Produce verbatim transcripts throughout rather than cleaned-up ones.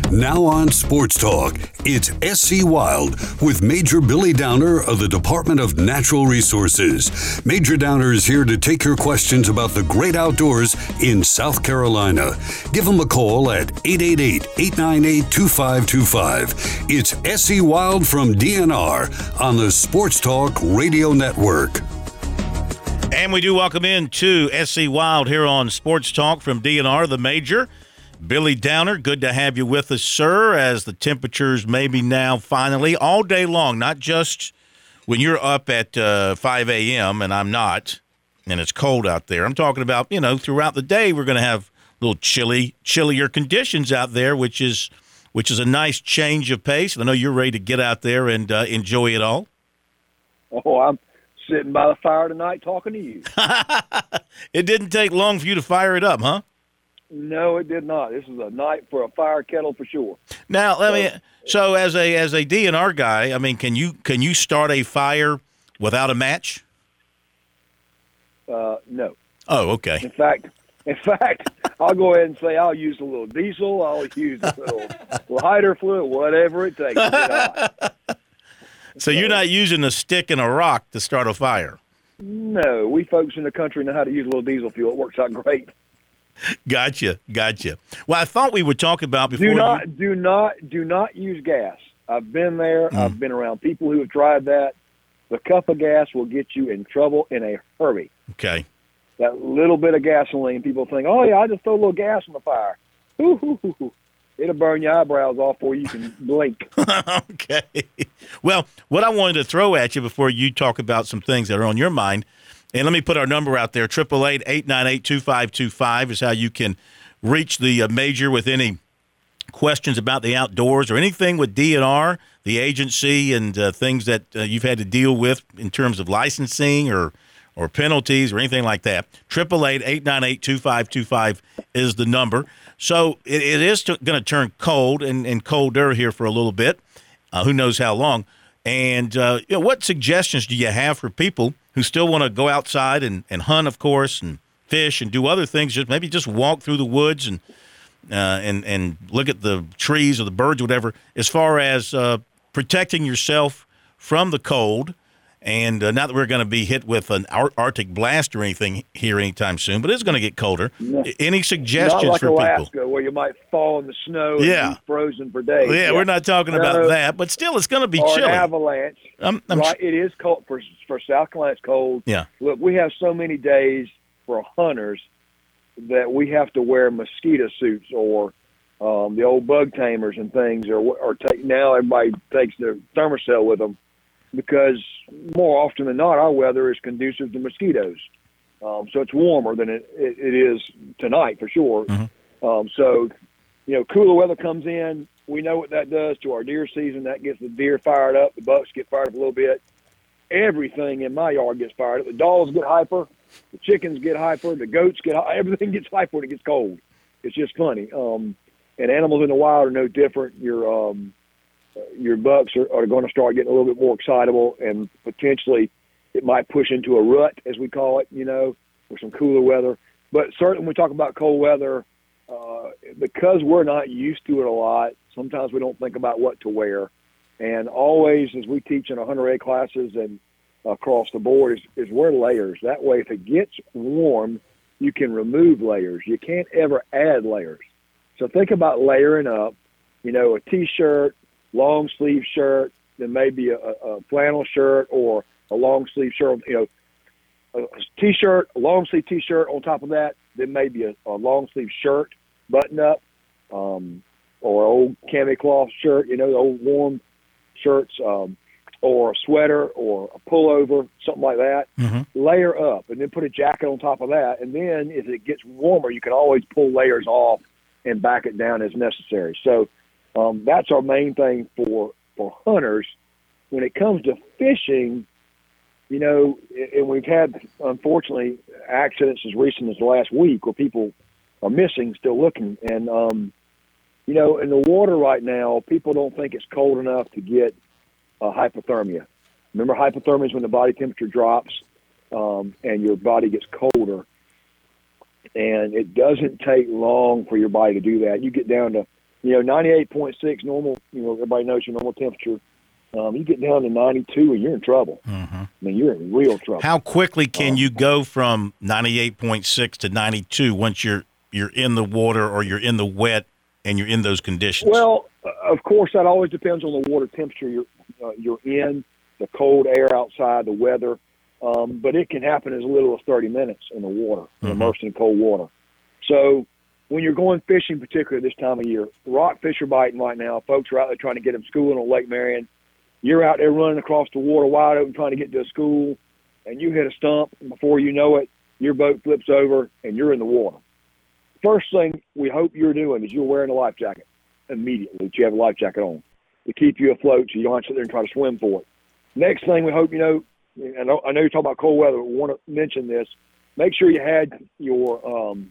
Now on Sports Talk, it's S C Wild with Major Billy Downer of the Department of Natural Resources. Major Downer is here to take your questions about the great outdoors in South Carolina. Give him a call at eight eight eight, eight nine eight, two five two five. It's S C Wild from D N R on the Sports Talk Radio Network. And we do welcome in to S C Wild here on Sports Talk from D N R, the Major. Billy Downer, good to have you with us, sir, as the temperatures maybe now finally all day long, not just when you're up at uh, five a.m. and I'm not, and it's cold out there. I'm talking about, you know, throughout the day we're going to have a little chilly, chillier conditions out there, which is which is a nice change of pace. I know you're ready to get out there and uh, enjoy it all. Oh, I'm sitting by the fire tonight talking to you. It didn't take long for you to fire it up, huh? No, it did not. This is a night for a fire kettle for sure. Now, let me. So, as a as a D N R guy, I mean, can you can you start a fire without a match? Uh, no. Oh, okay. In fact, in fact, I'll go ahead and say I'll use a little diesel. I'll use a little lighter fluid, whatever it takes to get hot. So, so you're not using a stick and a rock to start a fire? No, we folks in the country know how to use a little diesel fuel. It works out great. Gotcha, gotcha. Well, I thought we would talk about before. Do not, you... do not, do not use gas. I've been there. Mm. I've been around people who have tried that. The cup of gas will get you in trouble in a hurry. Okay. That little bit of gasoline, people think, oh yeah, I just throw a little gas on the fire. Ooh, ooh, ooh, ooh. It'll burn your eyebrows off before you can blink. Okay. Well, what I wanted to throw at you before you talk about some things that are on your mind. And let me put our number out there, eight eight eight, eight nine eight, two five two five is how you can reach the uh, Major with any questions about the outdoors or anything with D N R, the agency, and uh, things that uh, you've had to deal with in terms of licensing or, or penalties or anything like that. eight eight eight, eight nine eight, two five two five is the number. So it, it is going to turn cold and, and colder here for a little bit. Uh, who knows how long. And uh, you know, what suggestions do you have for people who still want to go outside and, and hunt, of course, and fish and do other things, just maybe just walk through the woods and uh, and and look at the trees or the birds or whatever, as far as uh, protecting yourself from the cold? And uh, not that we're going to be hit with an Arctic blast or anything here anytime soon, but it's going to get colder. No. Any suggestions not like for Alaska, people? Where you might fall in the snow yeah. and be frozen for days. Yeah, yeah, we're not talking about uh, that, but still it's going to be or chilly. An avalanche. I'm, I'm right, it is cold. For, for South Carolina, it's cold. Yeah. Look, we have so many days for hunters that we have to wear mosquito suits or um, the old bug tamers and things, or, or take, now everybody takes their thermocell with them, because more often than not, our weather is conducive to mosquitoes. Um, so it's warmer than it, it, it is tonight for sure. Mm-hmm. Um, so, you know, cooler weather comes in. We know what that does to our deer season. That gets the deer fired up. The bucks get fired up a little bit. Everything in my yard gets fired up. The dogs get hyper. The chickens get hyper. The goats get hyper. Everything gets hyper when it gets cold. It's just funny. Um, and animals in the wild are no different. You're um, your bucks are, are going to start getting a little bit more excitable, and potentially it might push into a rut, as we call it, you know, with some cooler weather. But certainly when we talk about cold weather, uh, because we're not used to it a lot, sometimes we don't think about what to wear. And always, as we teach in our Hunter Ed classes and across the board, is, is wear layers. That way, if it gets warm, you can remove layers. You can't ever add layers. So think about layering up, you know, a T-shirt, long sleeve shirt, then maybe a, a flannel shirt or a long sleeve shirt, you know, a T-shirt, a long sleeve T-shirt on top of that, then maybe a, a long sleeve shirt, button up, um, or an old cami cloth shirt, you know, the old warm shirts, um, or a sweater or a pullover, something like that. Mm-hmm. Layer up and then put a jacket on top of that. And then as it gets warmer, you can always pull layers off and back it down as necessary. So, Um, that's our main thing for, for hunters. When it comes to fishing, you know, and we've had, unfortunately, accidents as recent as the last week where people are missing, still looking. And, um, you know, in the water right now, people don't think it's cold enough to get uh, hypothermia. Remember, hypothermia is when the body temperature drops um, and your body gets colder. And it doesn't take long for your body to do that. You get down to You know, ninety-eight point six normal, you know, everybody knows your normal temperature. Um, you get down to ninety-two and you're in trouble. Mm-hmm. I mean, you're in real trouble. How quickly can um, you go from ninety-eight point six to ninety-two once you're you're in the water or you're in the wet and you're in those conditions? Well, of course, that always depends on the water temperature you're, uh, you're in, the cold air outside, the weather. Um, but it can happen as little as thirty minutes in the water, mm-hmm. immersed in cold water. So when you're going fishing, particularly this time of year, rockfish are biting right now. Folks are out there trying to get them schooling on Lake Marion. You're out there running across the water wide open trying to get to a school, and you hit a stump, and before you know it, your boat flips over, and you're in the water. First thing we hope you're doing is you're wearing a life jacket immediately, that you have a life jacket on to keep you afloat so you don't have to sit there and try to swim for it. Next thing we hope you know, I know, I know you're talking about cold weather, but we want to mention this. Make sure you had your um,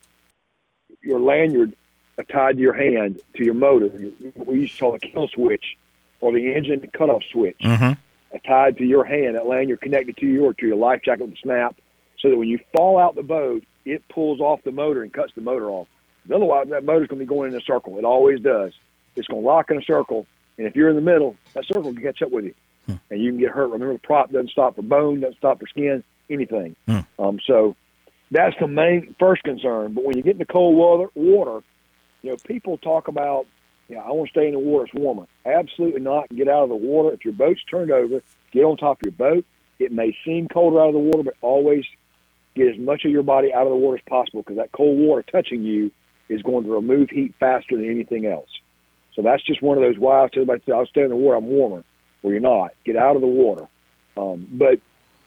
your lanyard tied to your hand to your motor. We used to call it a kill switch or the engine cutoff switch. Mm-hmm. Tied to your hand, that lanyard connected to you or to your life jacket with a snap, so that when you fall out the boat, it pulls off the motor and cuts the motor off. Otherwise, that motor's going to be going in a circle. It always does. It's going to lock in a circle, and if you're in the middle, that circle can catch up with you, hmm. and you can get hurt. Remember, the prop doesn't stop for bone, doesn't stop for skin, anything. Hmm. Um, so that's the main first concern. But when you get into cold water, water, you know, people talk about, you know, I want to stay in the water, it's warmer. Absolutely not. Get out of the water. If your boat's turned over, get on top of your boat. It may seem colder out of the water, but always get as much of your body out of the water as possible, because that cold water touching you is going to remove heat faster than anything else. So that's just one of those, why I tell everybody, I'll stay in the water, I'm warmer. Well, you're not. Get out of the water. Um, but,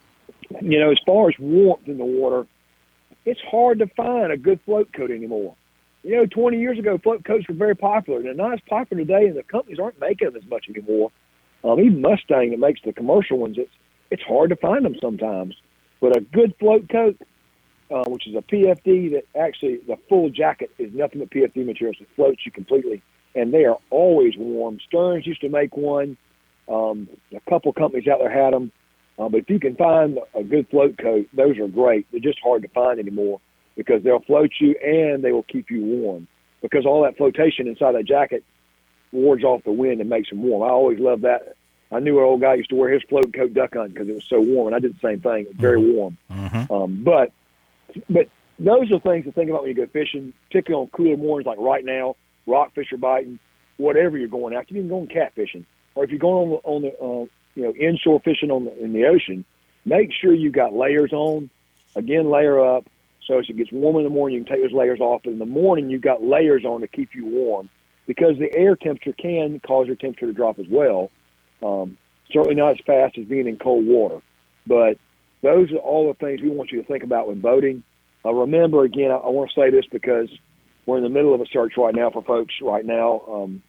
you know, as far as warmth in the water, it's hard to find a good float coat anymore. You know, twenty years ago, float coats were very popular. They're not as popular today, and the companies aren't making them as much anymore. Um, even Mustang that makes the commercial ones, it's, it's hard to find them sometimes. But a good float coat, uh, which is a P F D that actually, the full jacket is nothing but P F D materials. It floats you completely, and they are always warm. Stearns used to make one. Um, a couple companies out there had them. Uh, but if you can find a good float coat, those are great. They're just hard to find anymore because they'll float you and they will keep you warm, because all that flotation inside that jacket wards off the wind and makes them warm. I always loved that. I knew an old guy used to wear his float coat duck hunting because it was so warm, and I did the same thing. It was very warm. Mm-hmm. Um, but but those are things to think about when you go fishing, particularly on cooler mornings like right now. Rockfish are biting. Whatever you're going after, you can go catfishing, or if you're going on the, on the uh, you know inshore fishing on the, in the ocean, make sure you got layers on. Again, layer up so as it gets warm in the morning. You can take those layers off, but in the morning you've got layers on to keep you warm, because the air temperature can cause your temperature to drop as well. Um, certainly not as fast as being in cold water, but those are all the things we want you to think about when boating. Uh, remember, again, I, I want to say this because we're in the middle of a search right now for folks right now, um,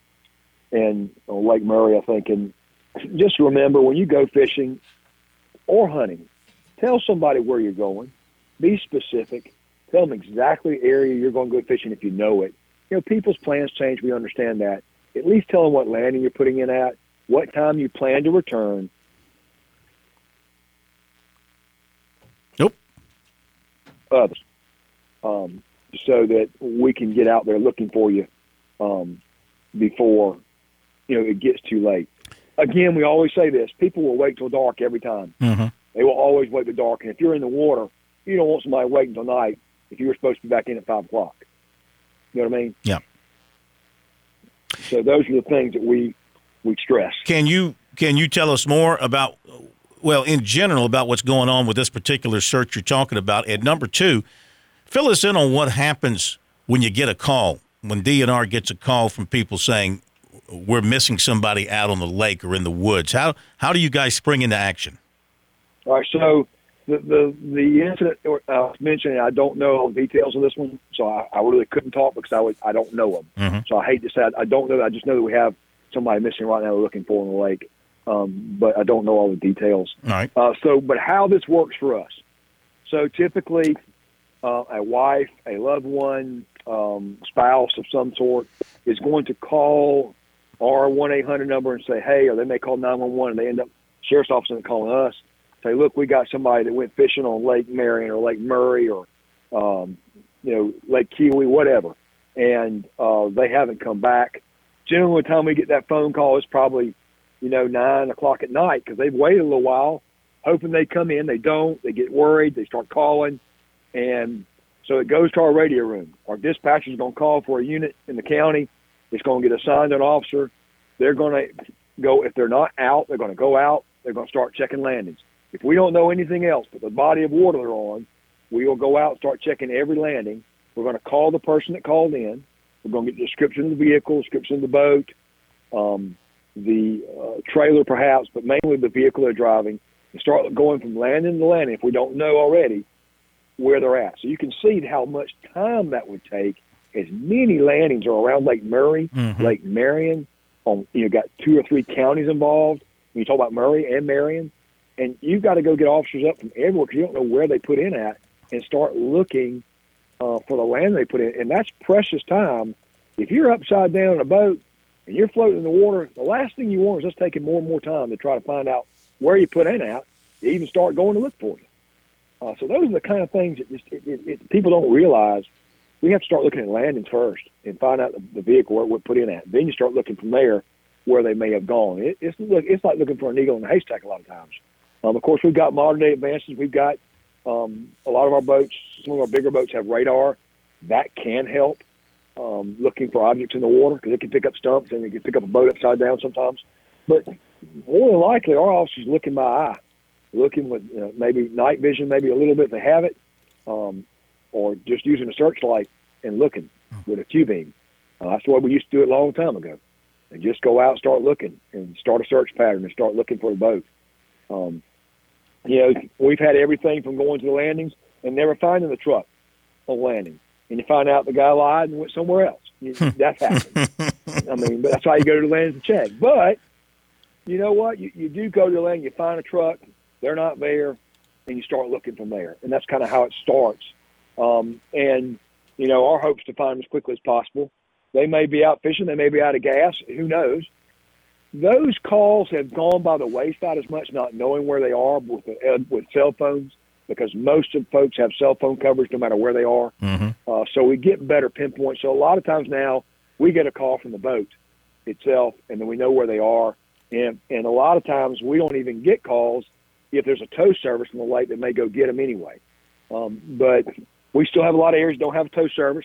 and on Lake Murray, I think. And just remember, when you go fishing or hunting, tell somebody where you're going. Be specific. Tell them exactly the area you're going to go fishing if you know it. You know, people's plans change. We understand that. At least tell them what landing you're putting in at, what time you plan to return. Nope. Others. Um, so that we can get out there looking for you um, before, you know, it gets too late. Again, we always say this. People will wait till dark every time. Mm-hmm. They will always wait till dark. And if you're in the water, you don't want somebody waiting till night if you were supposed to be back in at five o'clock. You know what I mean? Yeah. So those are the things that we we stress. Can you can you tell us more about, well, in general, about what's going on with this particular search you're talking about? And number two, fill us in on what happens when you get a call, when D N R gets a call from people saying we're missing somebody out on the lake or in the woods. How how do you guys spring into action? All right, so the the, the incident I was mentioning, I don't know all the details of this one, so I, I really couldn't talk because I would, I don't know them. Mm-hmm. So I hate to say I, I don't know. I just know that we have somebody missing right now we're looking for in the lake, um, but I don't know all the details. All right. Uh, so, but how this works for us. So typically uh, a wife, a loved one, um, spouse of some sort is going to call our one eight hundred number and say, hey, or they may call nine one one and they end up, sheriff's office and calling us. Say, look, we got somebody that went fishing on Lake Marion or Lake Murray or, um, you know, Lake Kiwi, whatever. and uh, they haven't come back. Generally, by the time we get that phone call, it's probably, you know, nine o'clock at night because they've waited a little while, hoping they come in. They don't. They get worried. They start calling, and so it goes to our radio room. Our dispatcher is going to call for a unit in the county. It's going to get assigned to an officer. They're going to go, if they're not out, they're going to go out. They're going to start checking landings. If we don't know anything else but the body of water they're on, we will go out and start checking every landing. We're going to call the person that called in. We're going to get a description of the vehicle, description of the boat, um, the uh, trailer perhaps, but mainly the vehicle they're driving, and start going from landing to landing if we don't know already where they're at. So you can see how much time that would take, as many landings are around Lake Murray, mm-hmm. Lake Marion. On, you know, got two or three counties involved. When you talk about Murray and Marion, and you've got to go get officers up from everywhere because you don't know where they put in at and start looking uh, for the land they put in. And that's precious time. If you're upside down in a boat and you're floating in the water, the last thing you want is just taking more and more time to try to find out where you put in at to even start going to look for you. Uh, so those are the kind of things that just, it, it, it, people don't realize. We have to start looking at landings first and find out the, the vehicle where it would put in at. Then you start looking from there where they may have gone. It, it's look, it's like looking for a needle in a haystack a lot of times. Um, of course, we've got modern day advances. We've got um, a lot of our boats. Some of our bigger boats have radar that can help um, looking for objects in the water because it can pick up stumps and it can pick up a boat upside down sometimes. But more than likely, our officers looking by eye, looking with you know, maybe night vision, maybe a little bit if they have it. Um, or just using a searchlight and looking with a Q-beam. Uh, that's the way we used to do it a long time ago. And just go out and start looking and start a search pattern and start looking for the boat. Um, you know, we've had everything from going to the landings and never finding the truck on landing. And you find out the guy lied and went somewhere else. You, that's happened. I mean, but that's why you go to the landings to check. But, you know what? You, you do go to the landing, you find a truck, they're not there, and you start looking from there. And that's kind of how it starts. Um, and, you know, our hope is to find them as quickly as possible. They may be out fishing. They may be out of gas. Who knows? Those calls have gone by the wayside as much, not knowing where they are with, the, with cell phones, because most of folks have cell phone coverage no matter where they are. Mm-hmm. Uh, so we get better pinpoints. So a lot of times now we get a call from the boat itself, and then we know where they are. And, and a lot of times we don't even get calls if there's a tow service in the lake that may go get them anyway. Um, but we still have a lot of areas that don't have a tow service.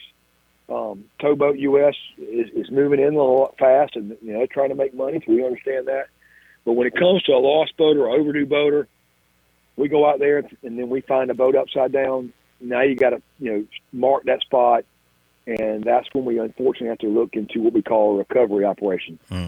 Um, Towboat U S is, is moving in a little fast and, you know, trying to make money, so we understand that. But when it comes to a lost boat or overdue boater, we go out there and then we find a boat upside down. Now you got to, you know, mark that spot, and that's when we unfortunately have to look into what we call a recovery operation. Mm.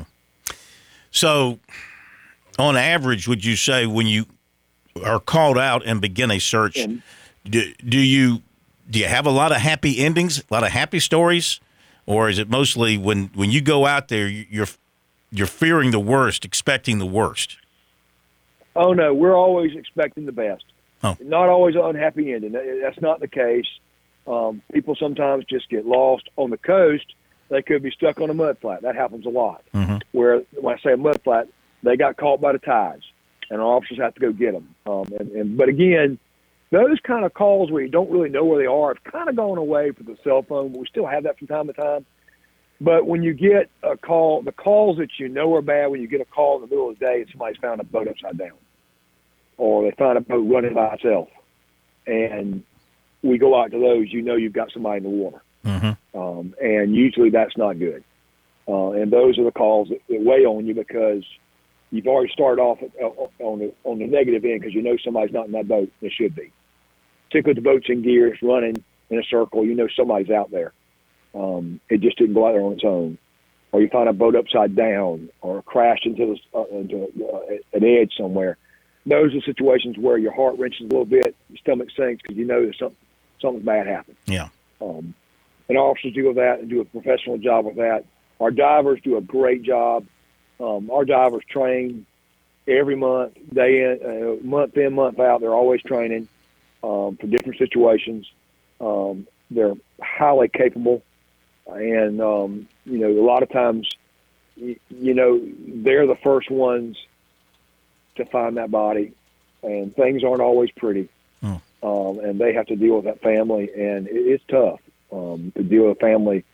So, on average, would you say when you are called out and begin a search, and, do, do you do you have a lot of happy endings, a lot of happy stories, or is it mostly when, when you go out there, you're you're fearing the worst, expecting the worst? Oh, no, we're always expecting the best. Oh. Not always an unhappy ending. That's not the case. Um, people sometimes just get lost on the coast. They could be stuck on a mud flat. That happens a lot. Mm-hmm. Where, when I say a mud flat, they got caught by the tides, and our officers have to go get them. Um, and, and, but, again, those kind of calls where you don't really know where they are have kind of gone away for the cell phone, but we still have that from time to time. But when you get a call, the calls that you know are bad, when you get a call in the middle of the day and somebody's found a boat upside down, or they find a boat running by itself, and we go out to those, you know you've got somebody in the water. Mm-hmm. Um, and usually that's not good. Uh, and those are the calls that, that weigh on you because you've already started off at, uh, on, the, on the negative end because you know somebody's not in that boat. It should be. Particularly if the boat's in gear, it's running in a circle, you know somebody's out there. Um, it just didn't go out there on its own. Or you find a boat upside down or crashed into, the, uh, into uh, an edge somewhere. Those are situations where your heart wrenches a little bit, your stomach sinks because you know that something, something bad happened. Yeah. Um, and our officers deal with that and do a professional job with that. Our divers do a great job. Um, our divers train every month, day in, uh, month in, month out. They're always training um, for different situations. Um, they're highly capable. And, um, you know, a lot of times, you, you know, they're the first ones to find that body, and things aren't always pretty. Um, and they have to deal with that family, and it, it's tough um, to deal with a family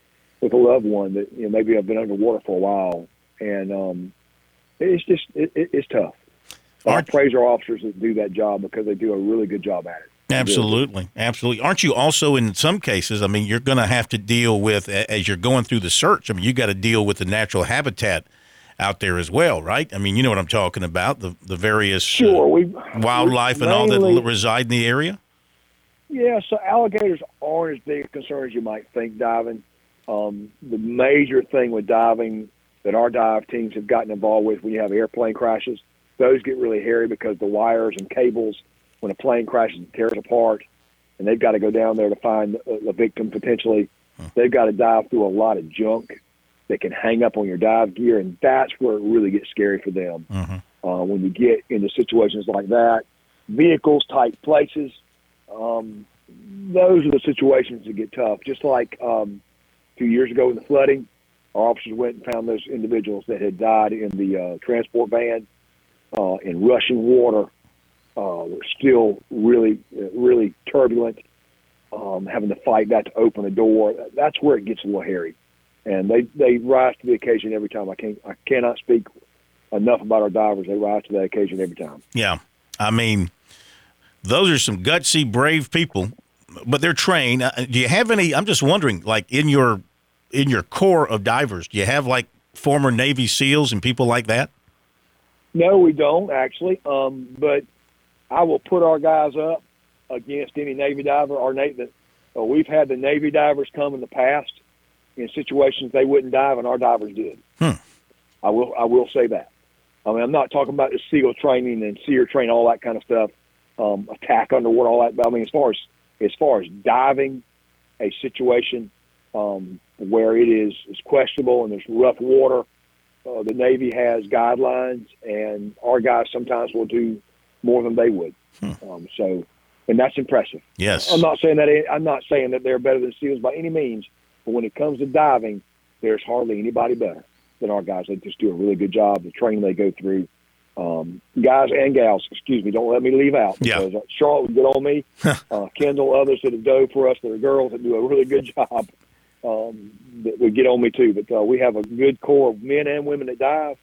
with a loved one that, you know, maybe have been underwater for a while. And um, it's just, it, it, it's tough. I praise our officers that do that job because they do a really good job at it. Absolutely. Absolutely. Aren't you also, in some cases, I mean, you're going to have to deal with, as you're going through the search, I mean, you got to deal with the natural habitat out there as well, right? I mean, you know what I'm talking about, the the various sure, uh, we wildlife and all that reside in the area? Yeah, so alligators aren't as big a concern as you might think diving. Um, the major thing with diving that our dive teams have gotten involved with when you have airplane crashes, those get really hairy because the wires and cables, when a plane crashes, it tears apart, and they've got to go down there to find the victim potentially. Huh. They've got to dive through a lot of junk that can hang up on your dive gear, and that's where it really gets scary for them. Uh-huh. Uh, when you get into situations like that, vehicles, tight places, um, those are the situations that get tough. Just like um, two years ago in the flooding, our officers went and found those individuals that had died in the uh, transport van uh, in rushing water. Uh, were still really, really turbulent, um, having to fight that to open the door. That's where it gets a little hairy. And they, they rise to the occasion every time. I can't I cannot speak enough about our divers. They rise to that occasion every time. Yeah. I mean, those are some gutsy, brave people, but they're trained. Uh, do you have any, I'm just wondering, like in your in your core of divers, do you have like former Navy SEALs and people like that? No, we don't actually. Um, but I will put our guys up against any Navy diver. Our Navy, uh, we've had the Navy divers come in the past in situations they wouldn't dive, and our divers did. Hmm. I will I will say that. I mean, I'm not talking about the SEAL training and SEER training, all that kind of stuff, um, attack underwater, all that. But I mean, as far as as far as diving a situation um, where it is, is questionable and there's rough water, uh, the Navy has guidelines, and our guys sometimes will do more than they would. Hmm. Um, so, and that's impressive. Yes, I'm not saying that. I'm not saying that they're better than SEALs by any means. But when it comes to diving, there's hardly anybody better than our guys. They just do a really good job. The training they go through, um, guys and gals. Excuse me, don't let me leave out. Because yeah. Charlotte would get on me. uh, Kendall, others that have dove for us that are girls that do a really good job um, that would get on me too. But uh, we have a good core of men and women that dive,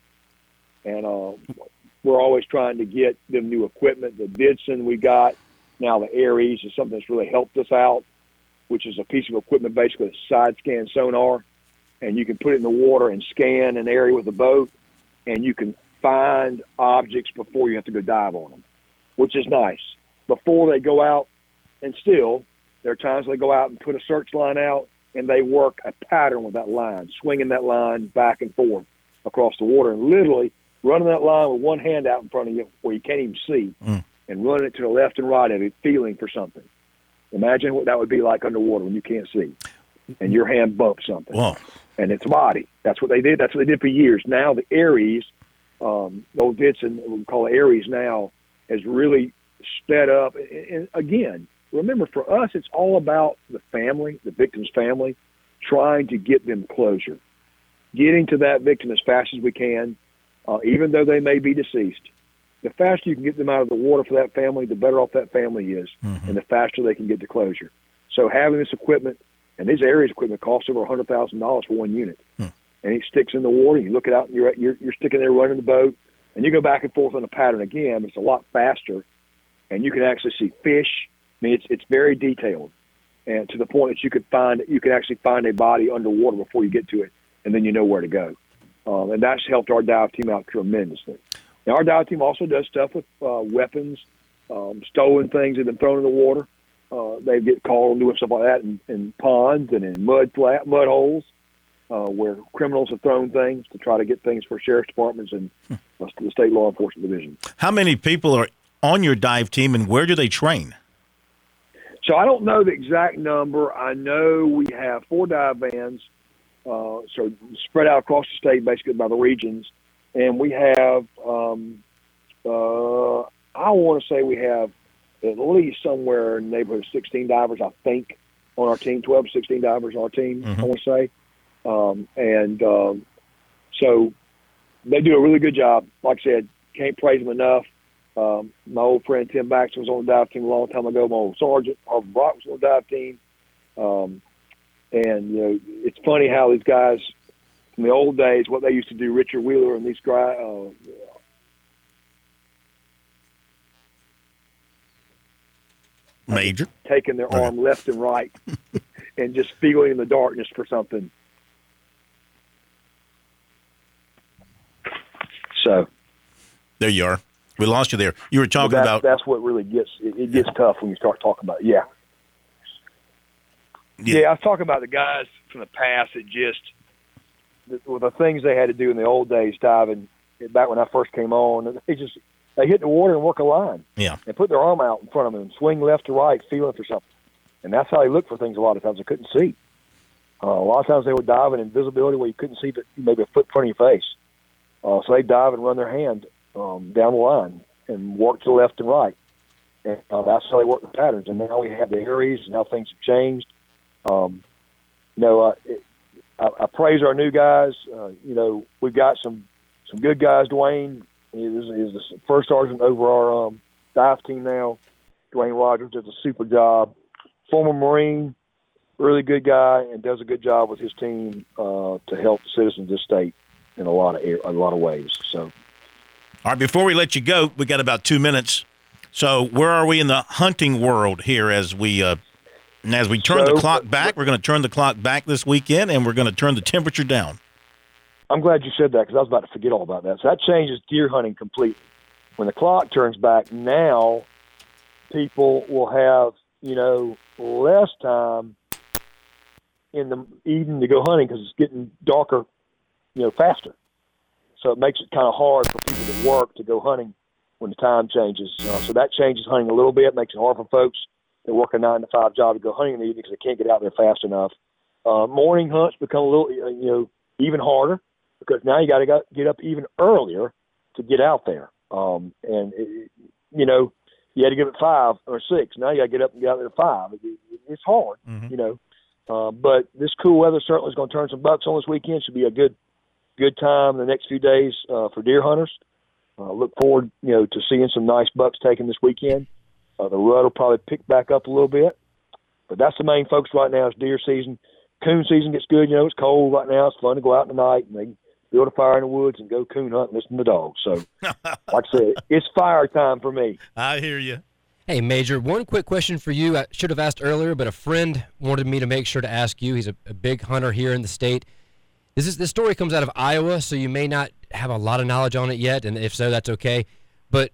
and uh, we're always trying to get them new equipment. The Vidson we got now, the Aries is something that's really helped us out, which is a piece of equipment basically a side scan sonar, and you can put it in the water and scan an area with a boat, and you can find objects before you have to go dive on them, which is nice. Before they go out, and still, there are times they go out and put a search line out, and they work a pattern with that line, swinging that line back and forth across the water, and literally running that line with one hand out in front of you where you can't even see, mm. and running it to the left and right of it, feeling for something. Imagine what that would be like underwater when you can't see, and your hand bumps something. Whoa. And it's a body. That's what they did. That's what they did for years. Now the Aries, um, the old Vidson, we call it Aries now, has really sped up. And, and again, remember, for us, it's all about the family, the victim's family, trying to get them closure, getting to that victim as fast as we can, uh, even though they may be deceased. The faster you can get them out of the water for that family, the better off that family is, mm-hmm. and the faster they can get to closure. So having this equipment, and these Aries equipment costs over one hundred thousand dollars for one unit, hmm. and it sticks in the water, you look it out, and you're, you're, you're sticking there running the boat, and you go back and forth on a pattern again. It's a lot faster, and you can actually see fish. I mean, it's it's very detailed, and to the point that you could find you can actually find a body underwater before you get to it, and then you know where to go. Um, and that's helped our dive team out tremendously. Now, our dive team also does stuff with uh, weapons, um, stolen things that have been thrown in the water. Uh, they get called doing stuff like that in, in ponds and in mud flat mud holes uh, where criminals have thrown things to try to get things for sheriff's departments and uh, the state law enforcement division. How many people are on your dive team, and where do they train? So I don't know the exact number. I know we have four dive vans, uh, so spread out across the state basically by the regions. And we have, um, uh, I want to say we have at least somewhere in the neighborhood of sixteen divers, I think, on our team, twelve to sixteen divers on our team, mm-hmm. I want to say. Um, and um, so they do a really good job. Like I said, can't praise them enough. Um, my old friend Tim Baxter was on the dive team a long time ago. My old sergeant, Harvey Brock, was on the dive team. Um, And, you know, it's funny how these guys from the old days, what they used to do, Richard Wheeler and these guys, uh, Major. taking their Okay. arm left and right and just feeling in the darkness for something. So There you are. We lost you there. You were talking that, about. that's what really gets it, it gets tough when you start talking about it. Yeah. Yeah. yeah, I was talking about the guys from the past that just the, well, the things they had to do in the old days diving back when I first came on. They just they hit the water and work a line. Yeah. And put their arm out in front of them and swing left to right, feeling for something. And that's how they look for things a lot of times they couldn't see. Uh, a lot of times they would dive in invisibility where you couldn't see but maybe a foot in front of your face. Uh, so they dive and run their hand um, down the line and work to the left and right. And uh, that's how they work the patterns. And now we have the Aries and how things have changed. Um, you know, uh, it, I, I praise our new guys. Uh, you know, we've got some, some good guys. Dwayne is, is the first sergeant over our um, dive team now. Dwayne Rogers does a super job. Former Marine, really good guy, and does a good job with his team uh, to help the citizens of this state in a lot of a lot of ways. So, All right, before we let you go, we got about two minutes. So where are we in the hunting world here as we uh, as we turn So- the clock back? We're going to turn the clock back this weekend, and we're going to turn the temperature down. I'm glad you said that because I was about to forget all about that. So that changes deer hunting completely. When the clock turns back, now people will have, you know, less time in the evening to go hunting because it's getting darker, you know, faster. So it makes it kind of hard for people that work to go hunting when the time changes. Uh, so that changes hunting a little bit, makes it hard for folks that work a nine to five job to go hunting in the evening because they can't get out there fast enough. Uh, morning hunts become a little, uh, you know, even harder because now you got to get up even earlier to get out there. Um, and it, you know, you had to get up at five or six. Now you got to get up and get out there at five. It, it, it's hard, Mm-hmm. you know. Uh, but this cool weather certainly is going to turn some bucks on this weekend. Should be a good, good time in the next few days uh, for deer hunters. Uh, look forward, you know, to seeing some nice bucks taken this weekend. Uh, the rut will probably pick back up a little bit, but that's the main focus right now is deer season. Coon season gets good. You know, it's cold right now. It's fun to go out in the night and they build a fire in the woods and go coon hunt and listen to dogs. So, like I said, it's fire time for me. I hear you. Hey, Major, one quick question for you. I should have asked earlier, but a friend wanted me to make sure to ask you. He's a, a big hunter here in the state. This is this story comes out of Iowa, so you may not have a lot of knowledge on it yet, and if so, that's okay. But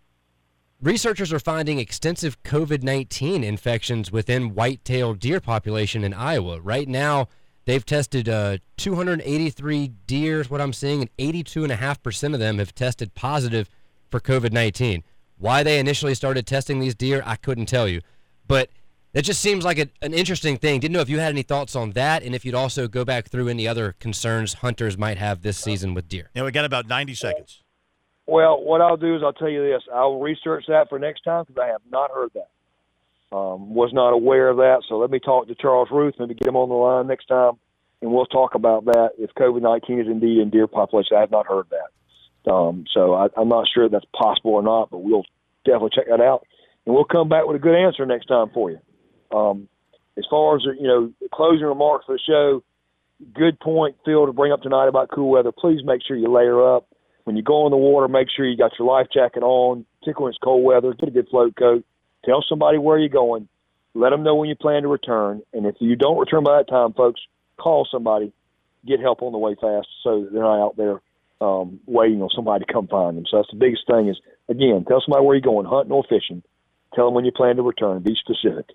researchers are finding extensive COVID nineteen infections within white-tailed deer population in Iowa. Right now, they've tested uh, two hundred eighty-three deer, is what I'm seeing, and eighty-two point five percent of them have tested positive for COVID nineteen. Why they initially started testing these deer, I couldn't tell you. But that just seems like a, an interesting thing. Didn't know if you had any thoughts on that, and if you'd also go back through any other concerns hunters might have this season with deer. Yeah, we got about ninety seconds. Well, what I'll do is I'll tell you this. I'll research that for next time because I have not heard that. Um, was not aware of that. So let me talk to Charles Ruth, maybe get him on the line next time, and we'll talk about that if COVID nineteen is indeed in deer population. I have not heard that. Um, so I, I'm not sure if that's possible or not, but we'll definitely check that out. And we'll come back with a good answer next time for you. Um, as far as, you know, closing remarks for the show, good point, Phil, to bring up tonight about cool weather. Please make sure you layer up. When you go in the water, make sure you got your life jacket on, particularly when it's cold weather. Get a good float coat. Tell somebody where you're going. Let them know when you plan to return. And if you don't return by that time, folks, call somebody. Get help on the way fast so that they're not out there um, waiting on somebody to come find them. So that's the biggest thing is, again, tell somebody where you're going, hunting or fishing. Tell them when you plan to return. Be specific.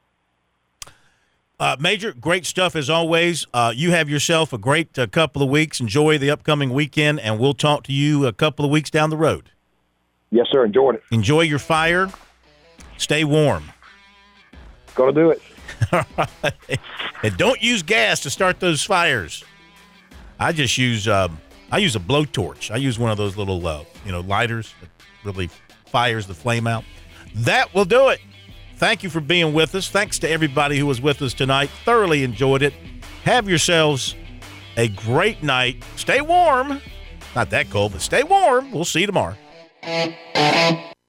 Uh, Major, great stuff as always. Uh, you have yourself a great uh, couple of weeks. Enjoy the upcoming weekend, and we'll talk to you a couple of weeks down the road. Yes, sir. Enjoyed it. Enjoy your fire. Stay warm. Gonna do it. And don't use gas to start those fires. I just use um, I use a blowtorch. I use one of those little uh, you know lighters that really fires the flame out. That will do it. Thank you for being with us. Thanks to everybody who was with us tonight. Thoroughly enjoyed it. Have yourselves a great night. Stay warm. Not that cold, but stay warm. We'll see you tomorrow.